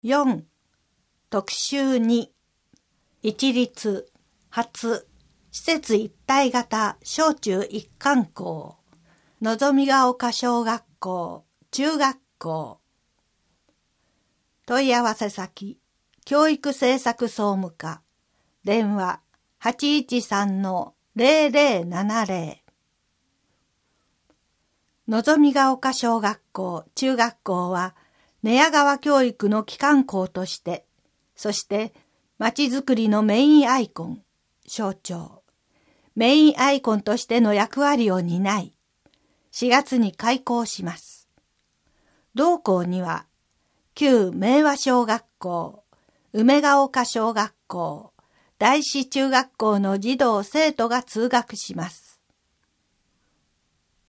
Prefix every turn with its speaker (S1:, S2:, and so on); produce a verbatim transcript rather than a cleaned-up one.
S1: よん. 特集に一律初施設一体型小中一貫校のぞみが丘小学校中学校問い合わせ先教育政策総務課電話 はちいちさんのゼロゼロななゼロ のぞみが丘小学校中学校は寝屋川教育の基幹校として、そしてまちづくりのメインアイコン、象徴、メインアイコンとしての役割を担い、しがつに開校します。同校には、旧明和小学校、梅ヶ丘小学校、大師中学校の児童生徒が通学します。